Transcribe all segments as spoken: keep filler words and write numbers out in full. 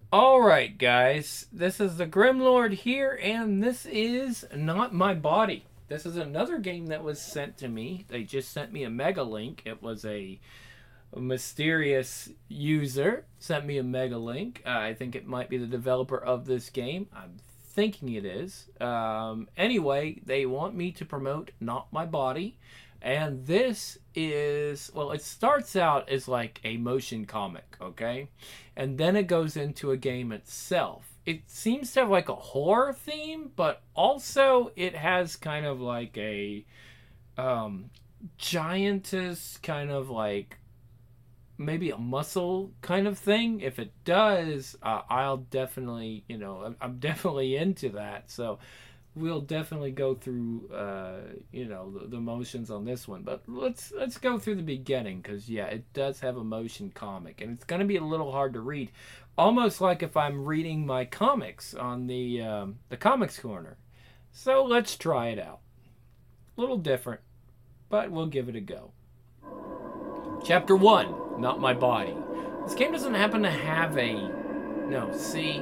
Alright, guys, this is the Grimlord here, and this is Not My Body. This is another game that was sent to me. They just sent me a mega link. It was a, a mysterious user sent me a mega link. Uh, I think it might be the developer of this game. I'm thinking it is. Um, anyway, they want me to promote Not My Body. And this is, well, it starts out as like a motion comic, okay? And then it goes into a game itself. It seems to have like a horror theme, but also it has kind of like a um, giantess kind of like maybe a muscle kind of thing. If it does, uh, I'll definitely, you know, I'm, I'm definitely into that. So we'll definitely go through, uh, you know, the, the motions on this one. But let's let's go through the beginning because, yeah, it does have a motion comic. And it's going to be a little hard to read. Almost like if I'm reading my comics on the, um, the Comics Corner. So let's try it out. A little different, but we'll give it a go. Chapter one, Not My Body. This game doesn't happen to have a... No, see...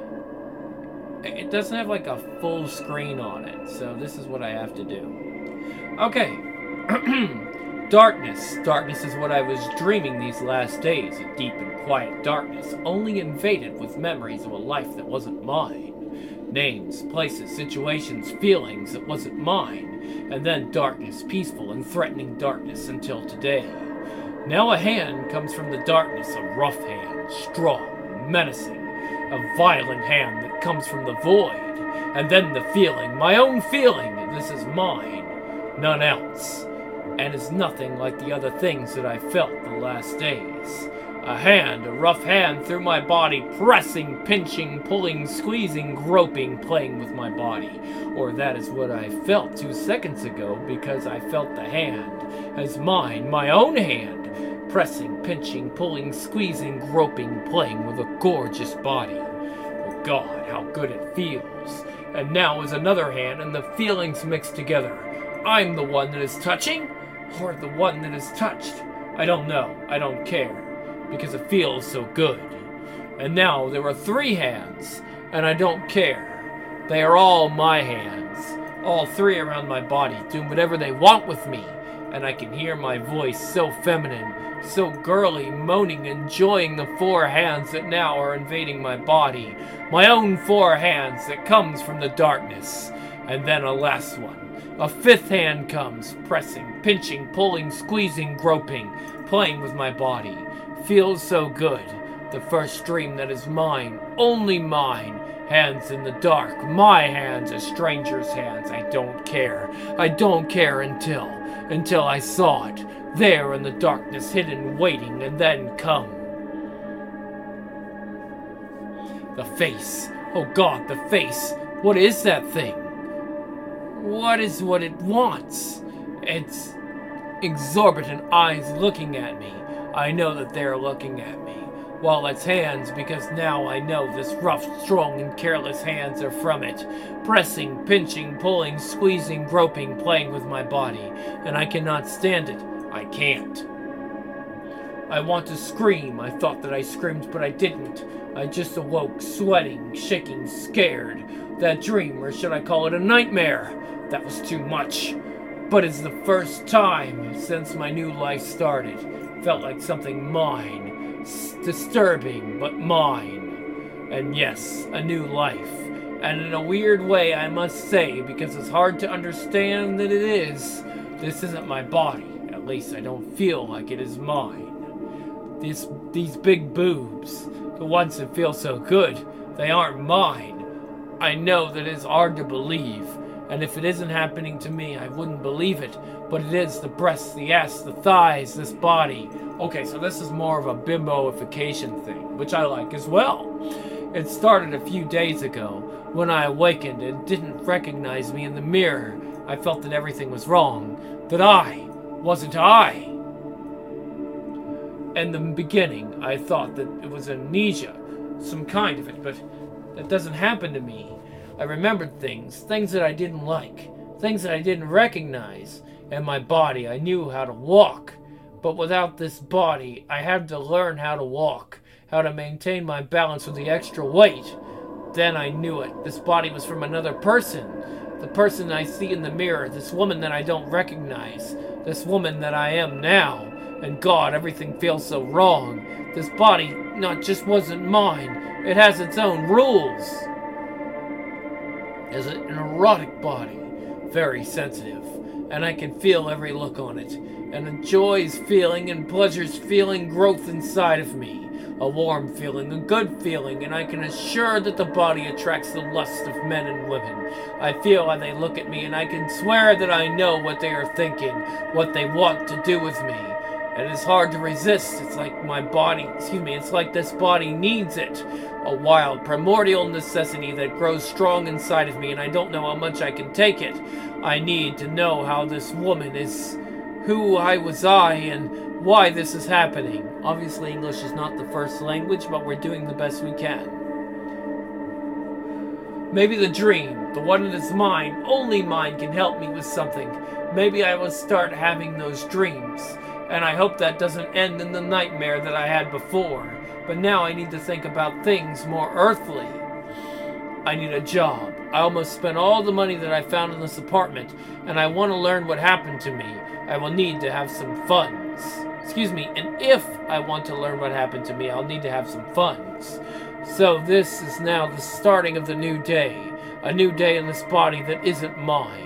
It doesn't have like a full screen on it, so this is what I have to do. Okay. Darkness. Darkness is what I was dreaming these last days. A deep and quiet darkness, only invaded with memories of a life that wasn't mine. Names, places, situations, feelings that wasn't mine. And then darkness, peaceful and threatening darkness until today. Now a hand comes from the darkness, a rough hand, strong, menacing. A violent hand that comes from the void. And then the feeling, my own feeling, that this is mine, none else. And is nothing like the other things that I felt the last days. A hand, a rough hand through my body, pressing, pinching, pulling, squeezing, groping, playing with my body. Or that is what I felt two seconds ago, because I felt the hand as mine, my own hand. Pressing, pinching, pulling, squeezing, groping, playing with a gorgeous body. Oh God, how good it feels. And now is another hand and the feelings mixed together. I'm the one that is touching, or the one that is touched. I don't know, I don't care, because it feels so good. And now there are three hands, and I don't care. They are all my hands, all three around my body, doing whatever they want with me. And I can hear my voice so feminine, so girly, moaning, enjoying the four hands that now are invading my body. My own four hands that comes from the darkness. And then a last one. A fifth hand comes, pressing, pinching, pulling, squeezing, groping, playing with my body. Feels so good. The first dream that is mine, only mine. Hands in the dark, my hands, a stranger's hands. I don't care. I don't care until, until I saw it. There in the darkness, hidden, waiting, and then come. The face. Oh God, the face. What is that thing? What is what it wants? It's exorbitant eyes looking at me. I know that they're looking at me. While its hands, because now I know this rough, strong, and careless hands are from it. Pressing, pinching, pulling, squeezing, groping, playing with my body. And I cannot stand it. I can't. I want to scream. I thought that I screamed, but I didn't. I just awoke, sweating, shaking, scared. That dream, or should I call it a nightmare? That was too much. But it's the first time since my new life started. Felt like something mine. S- disturbing, but mine. And yes, a new life. And in a weird way, I must say, because it's hard to understand that it is, this isn't my body. At least I don't feel like it is mine. These, these big boobs, the ones that feel so good, they aren't mine. I know that it's hard to believe, and if it isn't happening to me, I wouldn't believe it, but it is the breasts, the ass, the thighs, this body. Okay, so this is more of a bimboification thing, which I like as well. It started a few days ago, when I awakened and didn't recognize me in the mirror. I felt that everything was wrong, that I wasn't I. In the beginning, I thought that it was amnesia, some kind of it, but that doesn't happen to me. I remembered things, things that I didn't like, things that I didn't recognize. And my body, I knew how to walk. But without this body, I had to learn how to walk. how to maintain my balance with the extra weight. Then I knew it. This body was from another person. The person I see in the mirror, this woman that I don't recognize, this woman that I am now. And God, everything feels so wrong. This body not just wasn't mine, it has its own rules. It's an erotic body, very sensitive, and I can feel every look on it, and a joy's feeling and pleasure's feeling growth inside of me. A warm feeling, a good feeling, and I can assure that the body attracts the lust of men and women. I feel how they look at me, and I can swear that I know what they are thinking, what they want to do with me. And it's hard to resist. It's like my body, excuse me, it's like this body needs it. A wild, primordial necessity that grows strong inside of me, and I don't know how much I can take it. I need to know how this woman is, who I was I, and why this is happening. Obviously, English is not the first language, but we're doing the best we can. Maybe the dream, the one that is mine, only mine, can help me with something. Maybe I will start having those dreams. And I hope that doesn't end in the nightmare that I had before. But now I need to think about things more earthly. I need a job. I almost spent all the money that I found in this apartment, and I want to learn what happened to me. I will need to have some funds. Excuse me, and if I want to learn what happened to me, I'll need to have some funds. So this is now the starting of the new day. A new day in this body that isn't mine.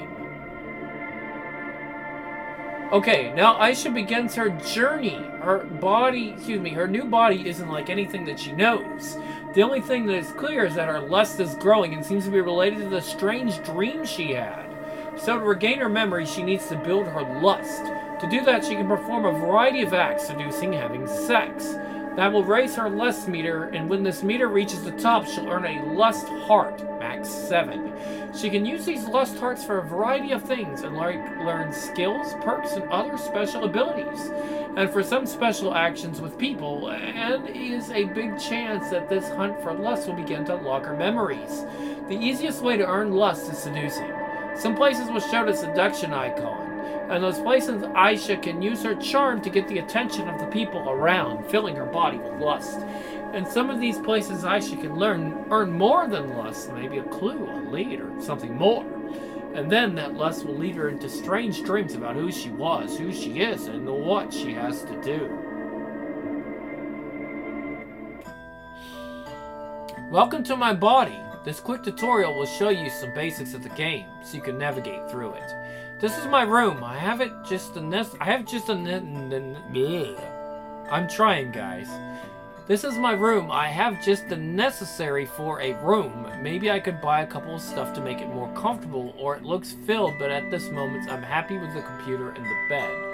Okay, now Aisha begins her journey. Her body, excuse me, her new body isn't like anything that she knows. The only thing that is clear is that her lust is growing and seems to be related to the strange dream she had. So to regain her memory, she needs to build her lust. To do that, she can perform a variety of acts, seducing, having sex. That will raise her lust meter, and when this meter reaches the top, she'll earn a lust heart, max seven. She can use these lust hearts for a variety of things and like learn skills, perks, and other special abilities. And for some special actions with people, and is a big chance that this hunt for lust will begin to unlock her memories. The easiest way to earn lust is seducing. Some places will show the seduction icon. And those places, Aisha can use her charm to get the attention of the people around, filling her body with lust. And some of these places, Aisha can learn, earn more than lust, maybe a clue, a lead, or something more. And then that lust will lead her into strange dreams about who she was, who she is, and what she has to do. Welcome to my body. This quick tutorial will show you some basics of the game, so you can navigate through it. This is my room. I have it just a nest. I have just a. Ne I'm trying, guys. This is my room. I have just the necessary for a room. Maybe I could buy a couple of stuff to make it more comfortable, or it looks filled, but at this moment, I'm happy with the computer and the bed.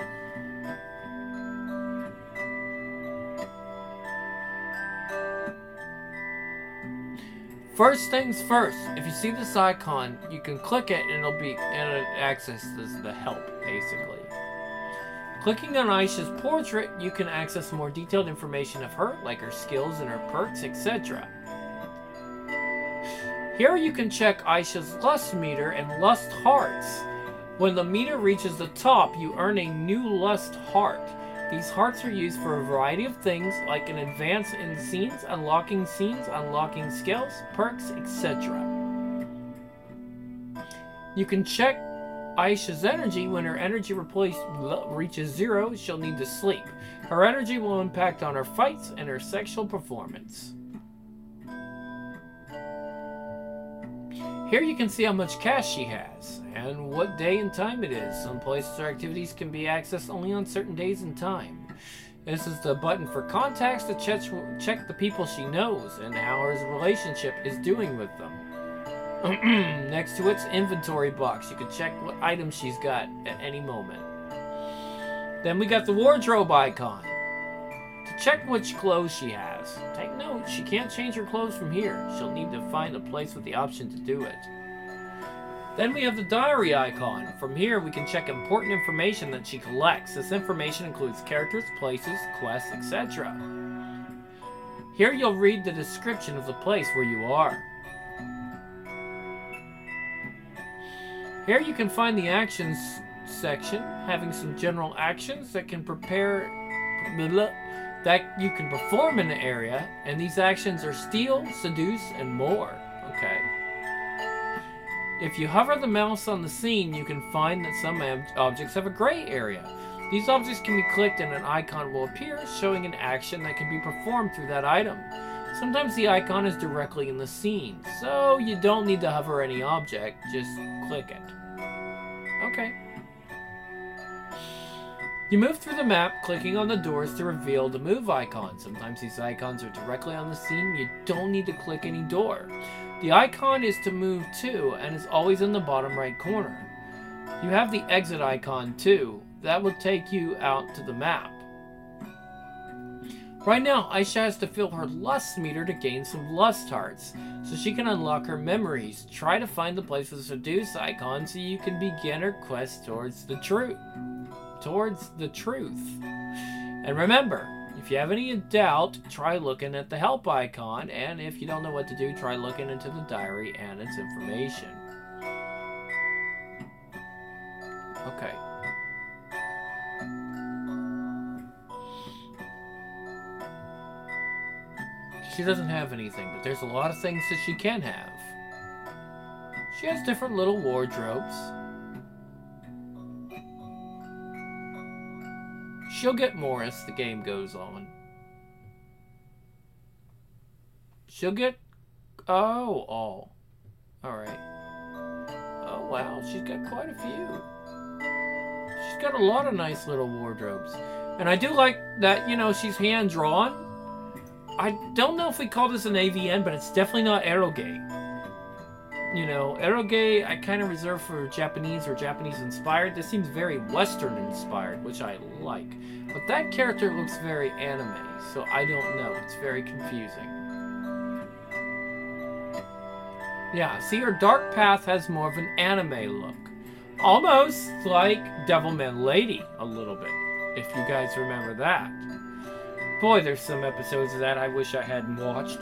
First things first, if you see this icon, you can click it and it'll be, and it accesses the help, basically. Clicking on Aisha's portrait, you can access more detailed information of her, like her skills and her perks, et cetera. Here you can check Aisha's lust meter and lust hearts. When the meter reaches the top, you earn a new lust heart. These hearts are used for a variety of things, like an advance in scenes, unlocking scenes, unlocking skills, perks, et cetera. You can check Aisha's energy. When her energy replace, reaches zero, she'll need to sleep. Her energy will impact on her fights and her sexual performance. Here you can see how much cash she has, and what day and time it is. Some places or activities can be accessed only on certain days and time. This is the button for contacts to check, check the people she knows, and how her relationship is doing with them. Next to its inventory box, you can check what items she's got at any moment. Then we got the wardrobe icon. To check which clothes she has. Take note, she can't change her clothes from here. She'll need to find a place with the option to do it. Then we have the diary icon. From here, we can check important information that she collects. This information includes characters, places, quests, et cetera. Here you'll read the description of the place where you are. Here you can find the actions section, having some general actions that can prepare... Blah, blah, that you can perform in the area, and these actions are steal, seduce, and more. Okay. If you hover the mouse on the scene, you can find that some ob- objects have a gray area. These objects can be clicked and an icon will appear showing an action that can be performed through that item. Sometimes the icon is directly in the scene, so you don't need to hover any object, just click it. Okay. You move through the map, clicking on the doors to reveal the move icon. Sometimes these icons are directly on the scene, you don't need to click any door. The icon is to move to, and is always in the bottom right corner. You have the exit icon too. That will take you out to the map. Right now, Aisha has to fill her lust meter to gain some lust hearts, so she can unlock her memories. Try to find the place with the seduce icon so you can begin her quest towards the truth. Towards the truth. And remember, if you have any doubt, try looking at the help icon, and if you don't know what to do, try looking into the diary and its information. Okay. She doesn't have anything, but there's a lot of things that she can have. She has different little wardrobes. She'll get more as the game goes on. She'll get... Oh, all. Alright. Oh, wow. She's got quite a few. She's got a lot of nice little wardrobes. And I do like that, you know, she's hand-drawn. I don't know if we call this an A V N, but it's definitely not eroge. You know, eroge I kind of reserve for Japanese or Japanese-inspired. This seems very Western-inspired, which I like. But that character looks very anime, so I don't know. It's very confusing. Yeah, see, her dark path has more of an anime look. Almost like Devilman Lady, a little bit, if you guys remember that. Boy, there's some episodes of that I wish I hadn't watched.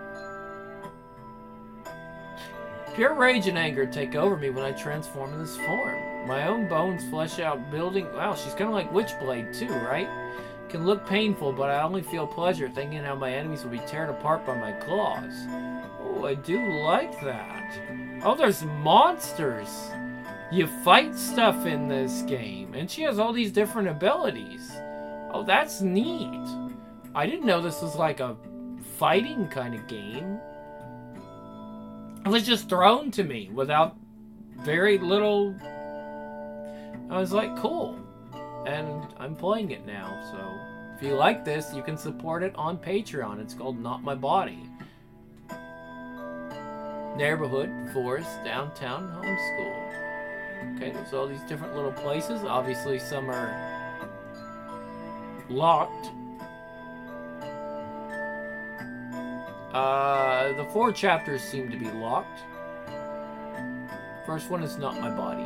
Pure rage and anger take over me when I transform in this form. My own bones flesh out building... Wow, she's kind of like Witchblade too, right? Can look painful, but I only feel pleasure thinking how my enemies will be torn apart by my claws. Oh, I do like that. Oh, there's monsters. You fight stuff in this game, and she has all these different abilities. Oh, that's neat. I didn't know this was like a fighting kind of game. It was just thrown to me without very little... I was like, cool. And I'm playing it now, so... If you like this, you can support it on Patreon. It's called Not My Body. Neighborhood, forest, downtown, homeschool. Okay, there's all these different little places. Obviously, some are locked. Uh, the four chapters seem to be locked. First one is Not My Body.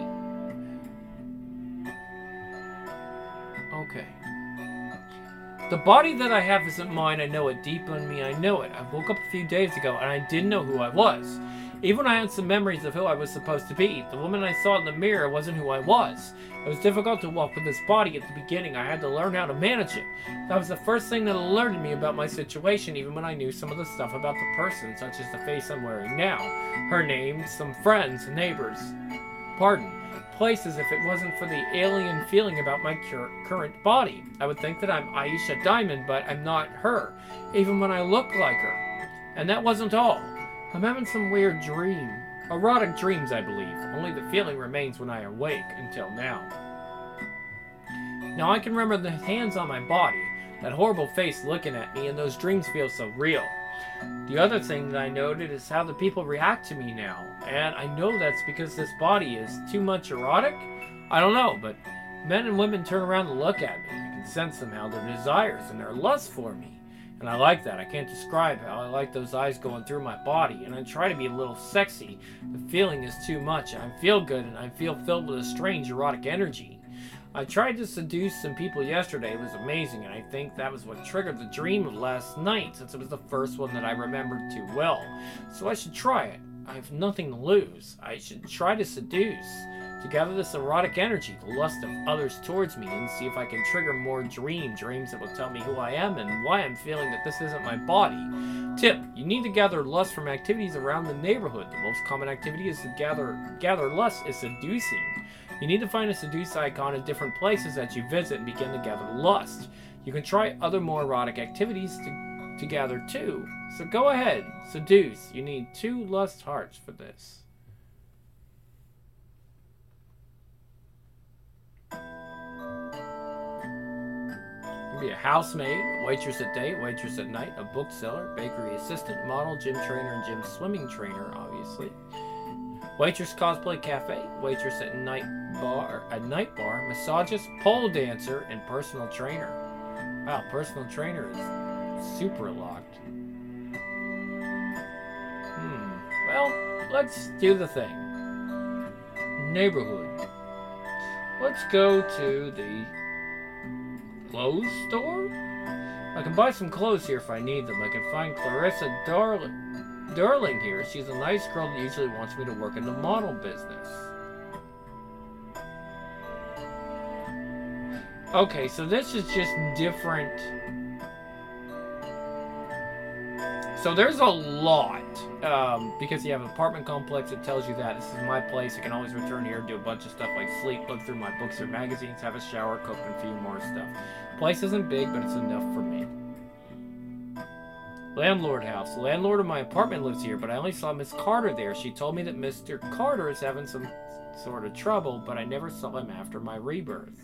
Okay. The body that I have isn't mine. I know it deep in me. I know it. I woke up a few days ago and I didn't know who I was. Even when I had some memories of who I was supposed to be, the woman I saw in the mirror wasn't who I was. It was difficult to walk with this body at the beginning. I had to learn how to manage it. That was the first thing that alerted me about my situation, even when I knew some of the stuff about the person, such as the face I'm wearing now, her name, some friends, neighbors, pardon, places if it wasn't for the alien feeling about my cur current body. I would think that I'm Aisha Diamond, but I'm not her, even when I look like her. And that wasn't all. I'm having some weird dream. Erotic dreams, I believe. Only the feeling remains when I awake, until now. Now I can remember the hands on my body, that horrible face looking at me, and those dreams feel so real. The other thing that I noted is how the people react to me now, and I know that's because this body is too much erotic? I don't know, but men and women turn around and look at me. I can sense somehow their desires and their lust for me. And I like that. I can't describe how I like those eyes going through my body. And I try to be a little sexy. The feeling is too much. I feel good and I feel filled with a strange erotic energy. I tried to seduce some people yesterday. It was amazing. And I think that was what triggered the dream of last night, since it was the first one that I remembered too well. So I should try it. I have nothing to lose. I should try to seduce. To gather this erotic energy, the lust of others towards me, and see if I can trigger more dream dreams that will tell me who I am and why I'm feeling that this isn't my body. Tip: you need to gather lust from activities around the neighborhood. The most common activity is to gather gather lust is seducing. You need to find a seduce icon in different places that you visit and begin to gather lust. You can try other more erotic activities to, to gather too. So go ahead, seduce. You need two lust hearts for this. Be a housemaid, a waitress at day, waitress at night, a bookseller, bakery assistant, model, gym trainer, and gym swimming trainer, obviously. Waitress cosplay cafe, waitress at night bar, at night bar, massagist, pole dancer, and personal trainer. Wow, personal trainer is super locked. Hmm. Well, let's do the thing. Neighborhood. Let's go to the clothes store? I can buy some clothes here if I need them. I can find Clarissa Darling, Darling here. She's a nice girl that usually wants me to work in the model business. Okay, so this is just different. So there's a lot. Um, because you have an apartment complex that tells you that this is my place. I can always return here, do a bunch of stuff like sleep, look through my books or magazines, have a shower, cook, and a few more stuff. Place isn't big, but it's enough for me. Landlord house. The landlord of my apartment lives here, but I only saw Miss Carter there. She told me that Mister Carter is having some sort of trouble, but I never saw him after my rebirth.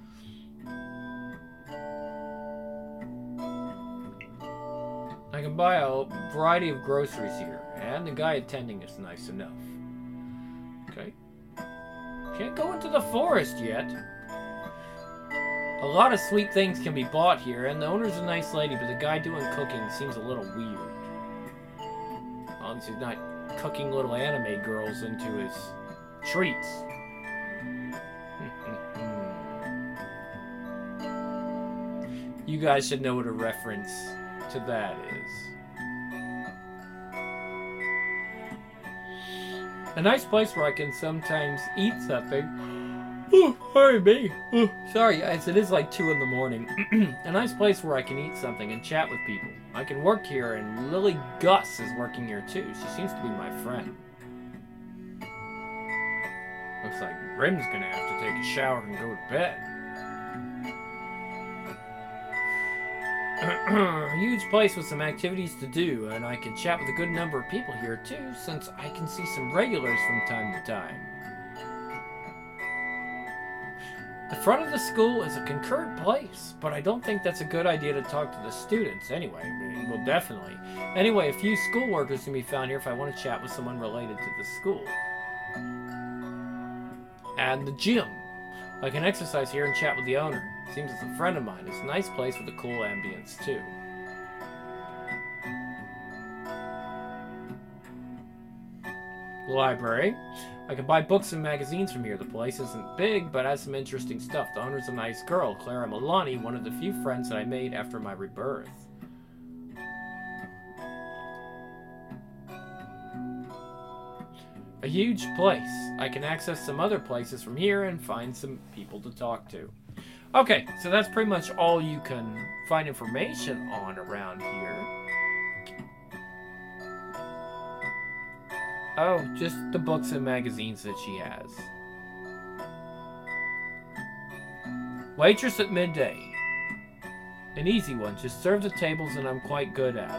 I can buy a variety of groceries here, and the guy attending is nice enough. Okay. Can't go into the forest yet. A lot of sweet things can be bought here, and the owner's a nice lady, but the guy doing cooking seems a little weird. As long as he's not cooking little anime girls into his treats. You guys should know what a reference to that is. A nice place where I can sometimes eat something. Oh, sorry me. Oh, sorry guys, it is like two in the morning. A nice place where I can eat something and chat with people. I can work here, and Lily Gus is working here too. She seems to be my friend. Looks like Rim's gonna have to take a shower and go to bed. A huge place with some activities to do, and I can chat with a good number of people here too, since I can see some regulars from time to time. The front of the school is a concurrent place, but I don't think that's a good idea to talk to the students anyway. Well, definitely. Anyway, a few school workers can be found here if I want to chat with someone related to the school. And the gym. I can exercise here and chat with the owner. Seems it's a friend of mine. It's a nice place with a cool ambience, too. Library. I can buy books and magazines from here. The place isn't big, but has some interesting stuff. The owner's a nice girl, Clara Milani, one of the few friends that I made after my rebirth. A huge place. I can access some other places from here and find some people to talk to. Okay, so that's pretty much all you can find information on around here. Oh, just the books and magazines that she has. Waitress at midday. An easy one. Just serve the tables and I'm quite good at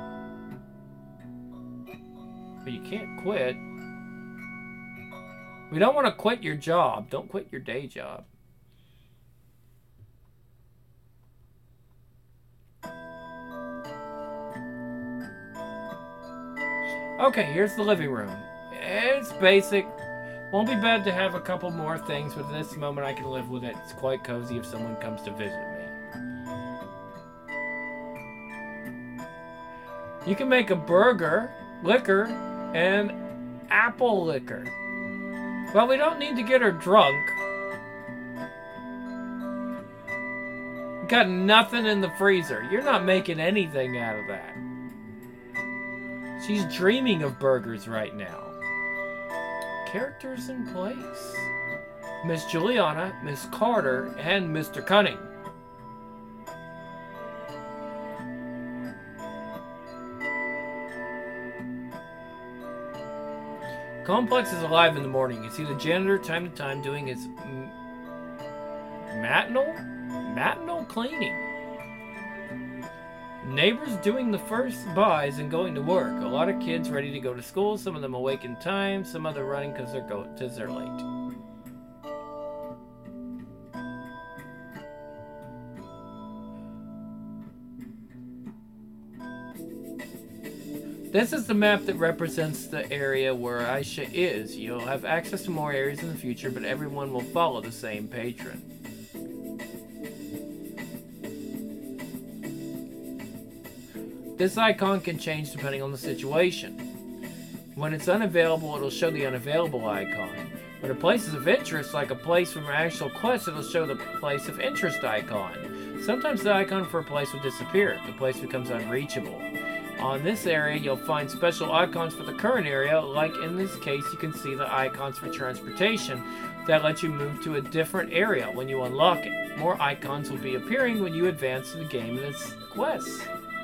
it. But you can't quit. We don't want to quit your job. Don't quit your day job. Okay, here's the living room. It's basic. Won't be bad to have a couple more things, but at this moment I can live with it. It's quite cozy if someone comes to visit me. You can make a burger, liquor, and apple liquor. Well, we don't need to get her drunk. Got nothing in the freezer. You're not making anything out of that. She's dreaming of burgers right now. Characters in place. Miss Juliana, Miss Carter, and Mister Cunning. Complex is alive in the morning. You see the janitor time to time doing his m- matinal? Matinal cleaning. Neighbors doing the first buys and going to work. A lot of kids ready to go to school. Some of them awake in time. Some of them running because they're go because they're late. This is the map that represents the area where Aisha is. You'll have access to more areas in the future, but everyone will follow the same patron. This icon can change depending on the situation. When it's unavailable, it'll show the unavailable icon. When a place is of interest, like a place from an actual quest, it'll show the place of interest icon. Sometimes the icon for a place will disappear. The place becomes unreachable. On this area, you'll find special icons for the current area, like in this case, you can see the icons for transportation that let you move to a different area when you unlock it. More icons will be appearing when you advance the game in its quests.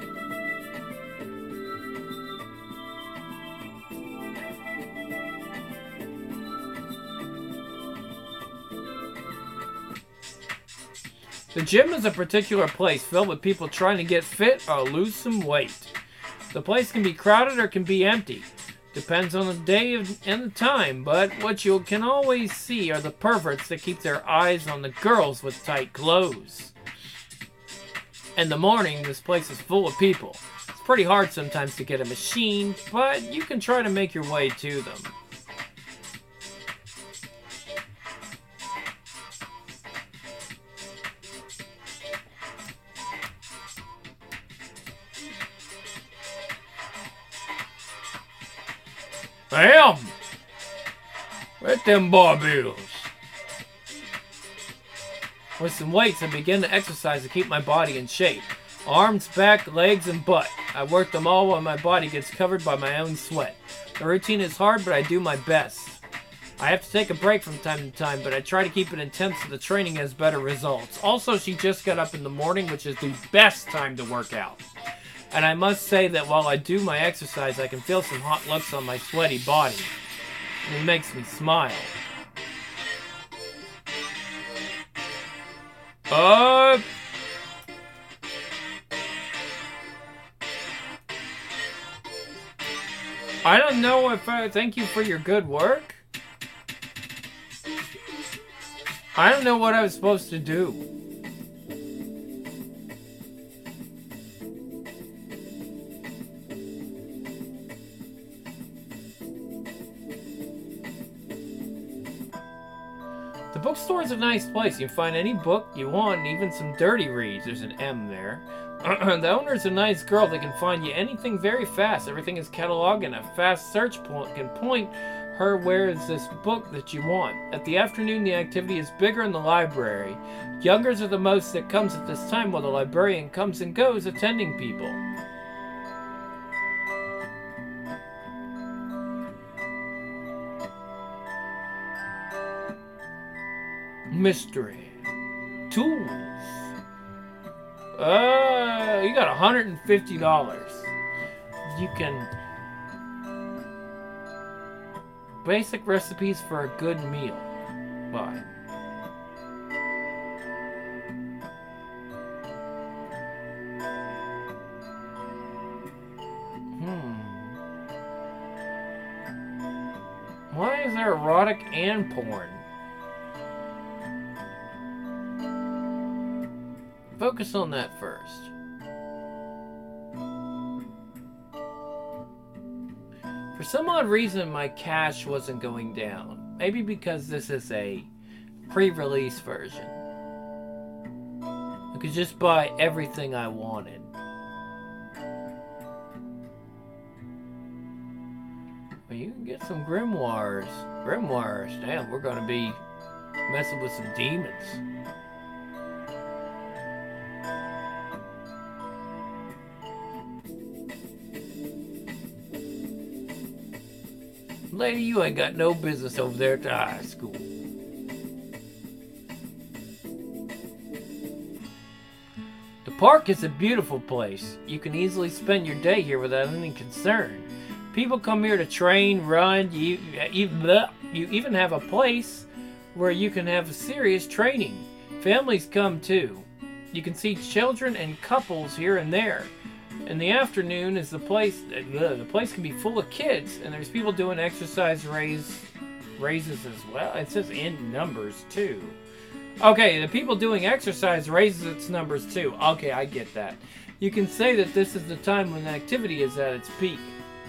The gym is a particular place filled with people trying to get fit or lose some weight. The place can be crowded or can be empty. Depends on the day and the time, but what you can always see are the perverts that keep their eyes on the girls with tight clothes. In the morning, this place is full of people. It's pretty hard sometimes to get a machine, but you can try to make your way to them. Bam! With them barbells. With some weights, I begin to exercise to keep my body in shape. Arms, back, legs, and butt. I work them all while my body gets covered by my own sweat. The routine is hard, but I do my best. I have to take a break from time to time, but I try to keep it intense so the training has better results. Also, she just got up in the morning, which is the best time to work out. And I must say that while I do my exercise, I can feel some hot looks on my sweaty body. And it makes me smile. Uh... I don't know if I thank you for your good work. I don't know what I was supposed to do. The bookstore is a nice place. You can find any book you want and even some dirty reads. There's an M there. The owner is a nice girl that can find you anything very fast. Everything is cataloged and a fast search point can point her where is this book that you want. At the afternoon, the activity is bigger in the library. Youngers are the most that comes at this time while the librarian comes and goes attending people. Mystery. Tools. Uh, you got one hundred fifty dollars. You can... Basic recipes for a good meal. Buy. Hmm. Why is there erotic and porn? Focus on that first. For some odd reason, my cache wasn't going down. Maybe because this is a pre-release version. I could just buy everything I wanted. Well, you can get some grimoires. Grimoires, damn, we're gonna be messing with some demons. Lady, you ain't got no business over there at the high school. park is a beautiful place. You can easily spend your day here without any concern. People come here to train, run, you, you, you even have a place where you can have a serious training. Families come too. You can see children and couples here and there. In the afternoon, is the place the place can be full of kids, and there's people doing exercise raise, raises as well. It says in numbers too. Okay, the people doing exercise raises its numbers too. Okay, I get that. You can say that this is the time when activity is at its peak.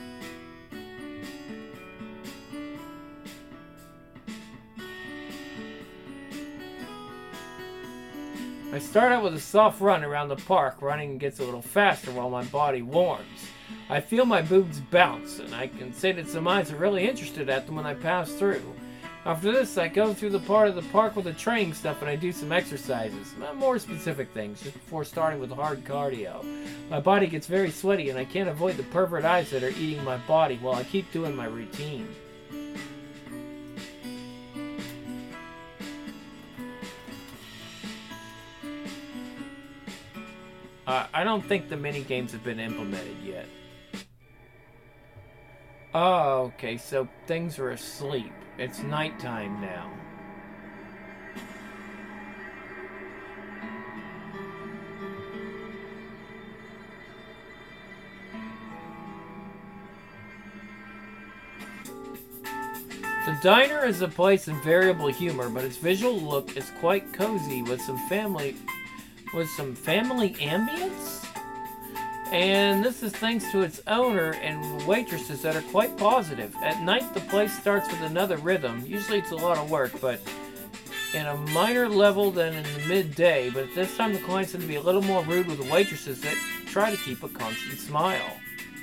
I start out with a soft run around the park. Running gets a little faster while my body warms. I feel my boobs bounce, and I can say that some eyes are really interested at them when I pass through. After this, I go through the part of the park with the training stuff, and I do some exercises. More specific things, just before starting with hard cardio. My body gets very sweaty, and I can't avoid the pervert eyes that are eating my body while I keep doing my routine. Uh, I don't think the mini games have been implemented yet. Oh, okay, so things are asleep. It's nighttime now. The diner is a place of variable humor, but its visual look is quite cozy with some family... with some family ambience, and this is thanks to its owner and waitresses that are quite positive. At night, the place starts with another rhythm. Usually it's a lot of work, but in a minor level than in the midday, but at this time the clients tend to be a little more rude with the waitresses that try to keep a constant smile.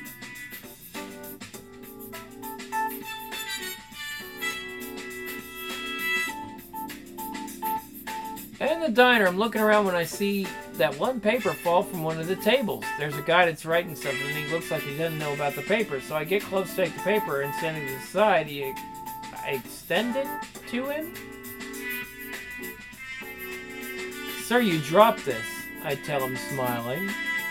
In the diner, I'm looking around when I see that one paper fall from one of the tables. There's a guy that's writing something, and he looks like he doesn't know about the paper. So I get close to take the paper and send it to the side. He, I extend it to him. Sir, you dropped this, I tell him, smiling.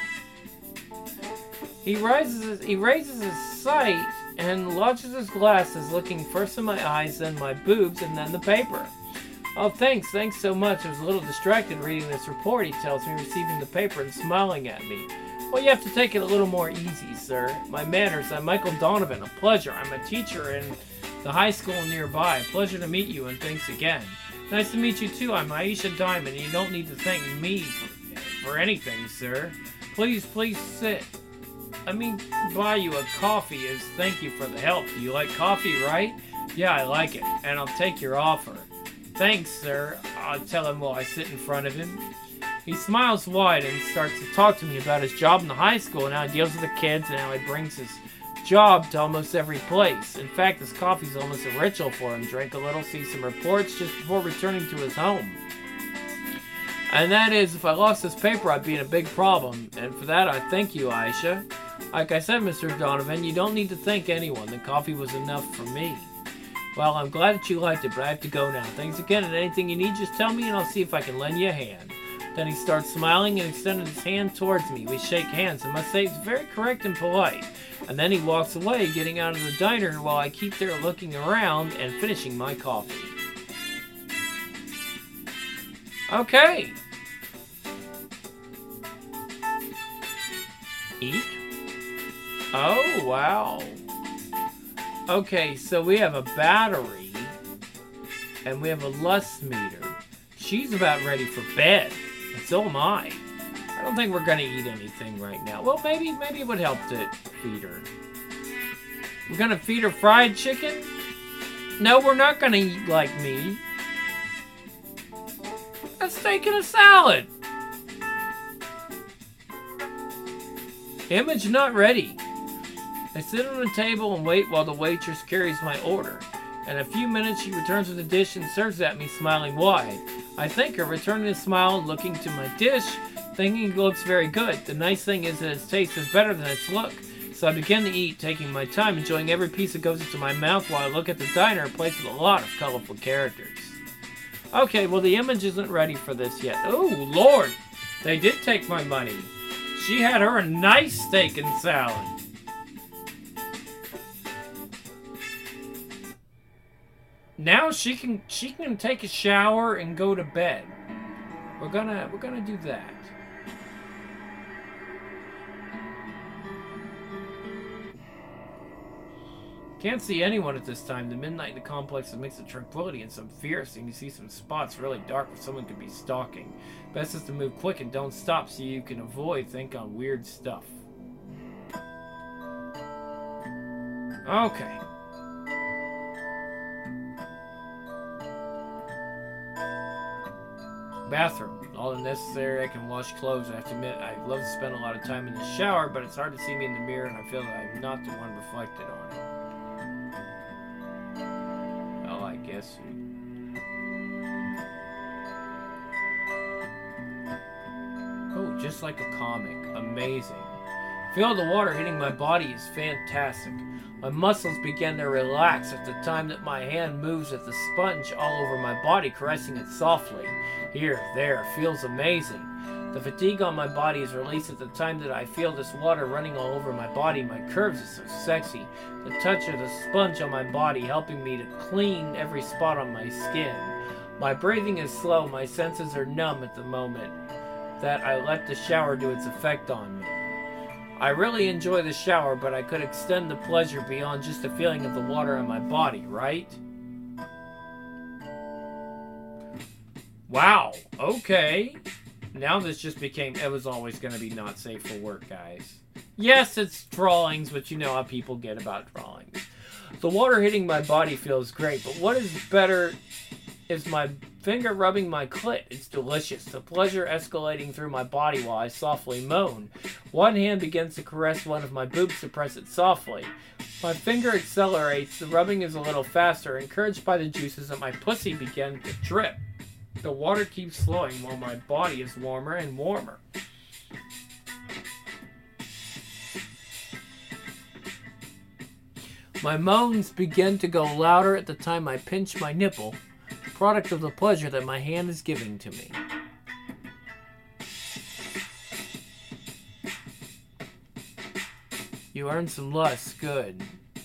He raises his, he raises his sight and launches his glasses, looking first in my eyes, then my boobs, and then the paper. Oh, thanks, thanks so much. I was a little distracted reading this report, he tells me, receiving the paper and smiling at me. Well, you have to take it a little more easy, sir. My manners, I'm Michael Donovan, a pleasure. I'm a teacher in the high school nearby. Pleasure to meet you, and thanks again. Nice to meet you, too. I'm Aisha Diamond, and you don't need to thank me for, for anything, sir. Please, please sit. Let me buy you a coffee as thank you for the help. Do you like coffee, right? Yeah, I like it, and I'll take your offer. Thanks, sir, I'll tell him while I sit in front of him. He smiles wide and starts to talk to me about his job in the high school and how he deals with the kids and how he brings his job to almost every place. In fact, this coffee's almost a ritual for him. Drink a little, see some reports just before returning to his home. And that is, if I lost this paper, I'd be in a big problem. And for that, I thank you, Aisha. Like I said, Mister Donovan, you don't need to thank anyone. The coffee was enough for me. Well, I'm glad that you liked it, but I have to go now. Thanks again, and anything you need, just tell me, and I'll see if I can lend you a hand. Then he starts smiling and extended his hand towards me. We shake hands. I must say, he's very correct and polite. And then he walks away, getting out of the diner while I keep there looking around and finishing my coffee. Okay. Eat? Oh, wow. Okay, so we have a battery, and we have a lust meter. She's about ready for bed, and so am I. I don't think we're gonna eat anything right now. Well, maybe, maybe it would help to feed her. We're gonna feed her fried chicken? No, we're not gonna eat like me. A steak and a salad. Image not ready. I sit on the table and wait while the waitress carries my order. In a few minutes, she returns with a dish and serves at me, smiling wide. I thank her, returning the smile and looking to my dish, thinking it looks very good. The nice thing is that its taste is better than its look. So I begin to eat, taking my time, enjoying every piece that goes into my mouth while I look at the diner, a place with a lot of colorful characters. Okay, well, the image isn't ready for this yet. Oh, Lord! They did take my money. She had her a nice steak and salad. Now she can she can take a shower and go to bed. We're gonna we're gonna do that. Can't see anyone at this time. The midnight in the complex is a mix of tranquility and some fear. So you can see some spots really dark where someone could be stalking. Best is to move quick and don't stop so you can avoid think on weird stuff. Okay. Bathroom. All the necessary. I can wash clothes. I have to admit, I love to spend a lot of time in the shower, but it's hard to see me in the mirror and I feel that I'm not the one reflected on it. Oh, I guess. Oh, just like a comic. Amazing. Feel the water hitting my body is fantastic. My muscles begin to relax at the time that my hand moves with the sponge all over my body, caressing it softly. Here, there, feels amazing. The fatigue on my body is released at the time that I feel this water running all over my body. My curves are so sexy. The touch of the sponge on my body helping me to clean every spot on my skin. My breathing is slow. My senses are numb at the moment that I let the shower do its effect on me. I really enjoy the shower, but I could extend the pleasure beyond just the feeling of the water on my body, right? Wow, okay. Now this just became, it was always going to be not safe for work, guys. Yes, it's drawings, but you know how people get about drawings. The water hitting my body feels great, but what is better is my finger rubbing my clit. It's delicious. The pleasure escalating through my body while I softly moan. One hand begins to caress one of my boobs to press it softly. My finger accelerates. The rubbing is a little faster. Encouraged by the juices that my pussy began to drip. The water keeps flowing while my body is warmer and warmer. My moans begin to go louder at the time I pinch my nipple, product of the pleasure that my hand is giving to me. You earned some lust, good.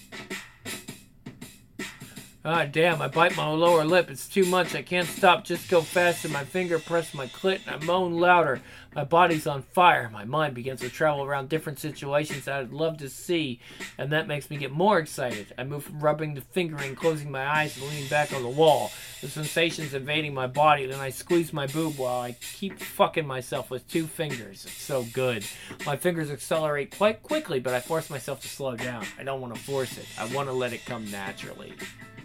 Ah, damn, I bite my lower lip. It's too much. I can't stop. Just go faster. My finger pressed my clit and I moan louder. My body's on fire. My mind begins to travel around different situations that I'd love to see, and that makes me get more excited. I move from rubbing the fingering, closing my eyes, and leaning back on the wall. The sensation's invading my body. Then I squeeze my boob while I keep fucking myself with two fingers. It's so good. My fingers accelerate quite quickly, but I force myself to slow down. I don't want to force it. I want to let it come naturally.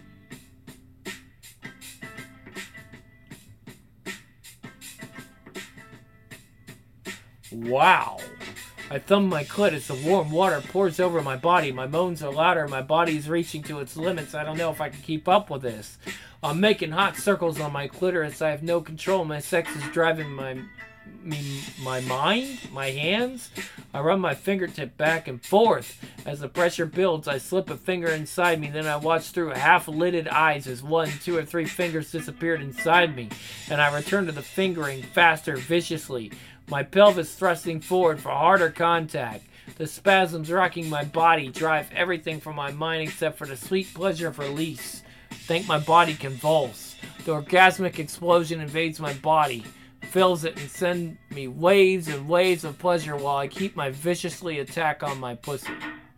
Wow. I thumb my clit as the warm water pours over my body. My moans are louder. My body's reaching to its limits. I don't know if I can keep up with this. I'm making hot circles on my clitoris. I have no control. My sex is driving my me, my mind, my hands. I run my fingertip back and forth. As the pressure builds, I slip a finger inside me. Then I watch through half-lidded eyes as one, two, or three fingers disappeared inside me. And I return to the fingering faster, viciously. My pelvis thrusting forward for harder contact. The spasms rocking my body drive everything from my mind except for the sweet pleasure of release. Think my body convulse. The orgasmic explosion invades my body, fills it, and sends me waves and waves of pleasure while I keep my viciously attack on my pussy.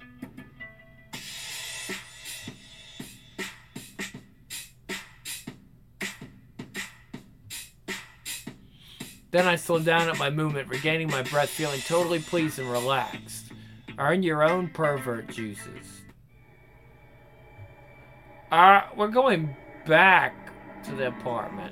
Then I slow down at my movement, regaining my breath, feeling totally pleased and relaxed. Earn your own pervert juices. Uh, we're going back to the apartment.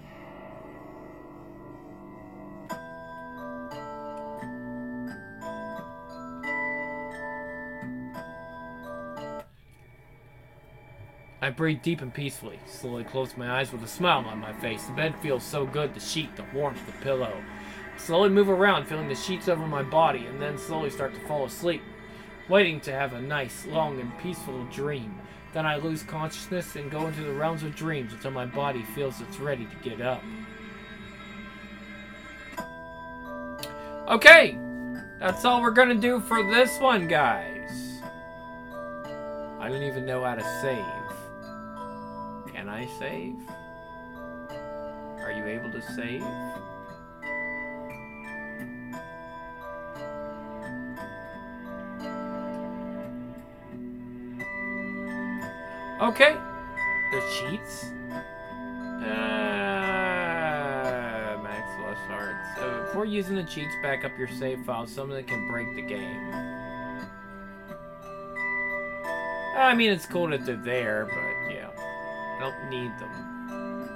I breathe deep and peacefully, slowly close my eyes with a smile on my face. The bed feels so good, the sheet, the warmth, the pillow. I slowly move around, feeling the sheets over my body, and then slowly start to fall asleep, waiting to have a nice, long, and peaceful dream. Then I lose consciousness and go into the realms of dreams until my body feels it's ready to get up. Okay, that's all we're gonna do for this one, guys. I don't even know how to save. Can I save? Are you able to save? Okay, there's cheats. Uh, Max Lost Hearts. So before using the cheats, back up your save file. Something that can break the game. I mean, it's cool that they're there, but yeah, I don't need them.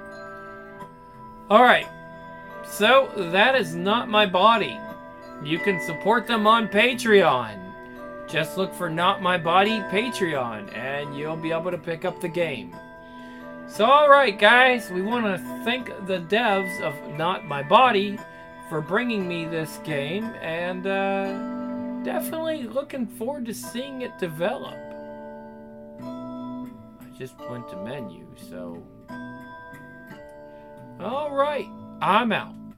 All right, so that is Not My Body. You can support them on Patreon. Just look for Not My Body Patreon, and you'll be able to pick up the game. So, alright guys, we want to thank the devs of Not My Body for bringing me this game, and uh, definitely looking forward to seeing it develop. I just went to menu, so... Alright, I'm out.